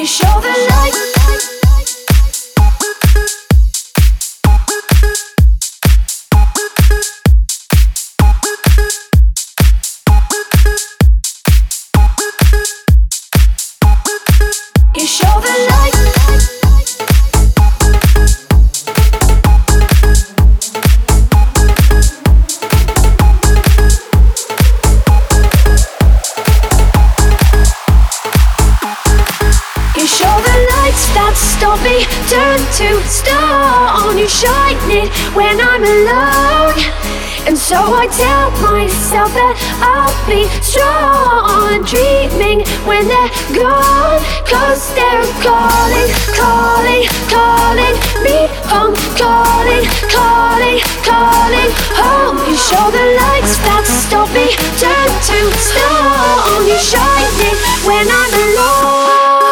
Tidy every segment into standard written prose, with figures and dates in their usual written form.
show the light. You show the light. You show the lights that stop me, turn to stone. You shine it when I'm alone. And so I tell myself that I'll be strong, dreaming when they're gone. Cause they're calling, calling, calling me home. Calling, calling, calling home. You show the lights that stop me, turn to stone. You shine it when I'm alone.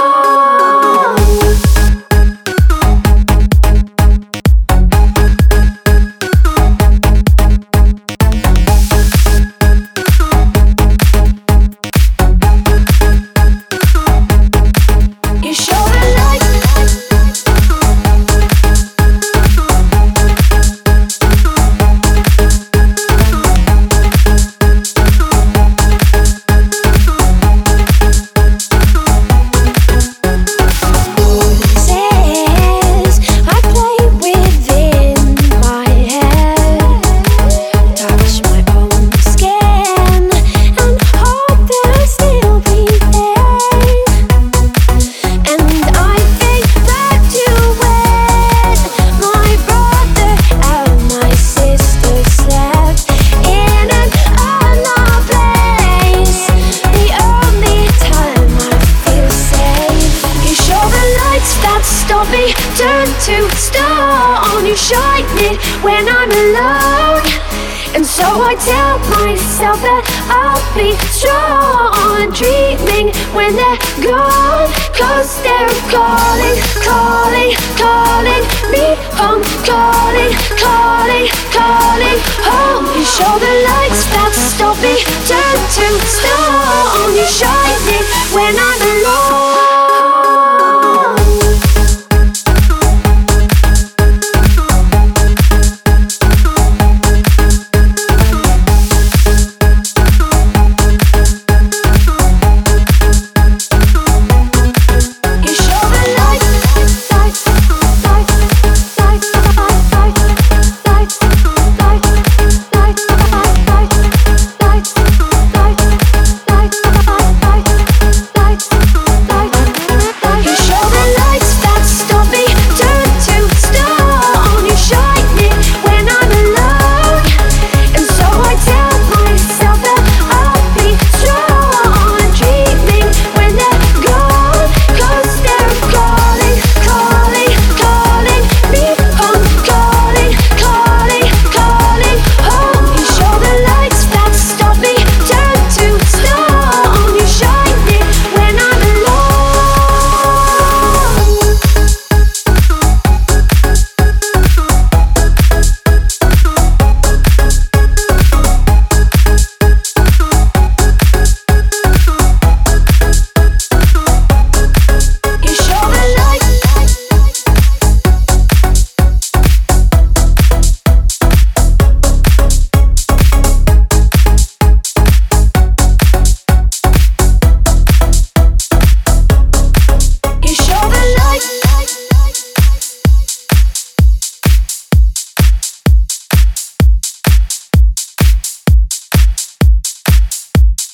Stop me, turn to stone. You shine it when I'm alone. And so I tell myself that I'll be strong, dreaming when they're gone. Cause they're calling, calling, calling me home. Calling, calling, calling home. You show the lights that stop me, turn to stone. You shine it when I'm alone.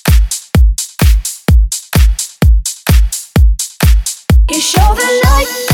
You show the light.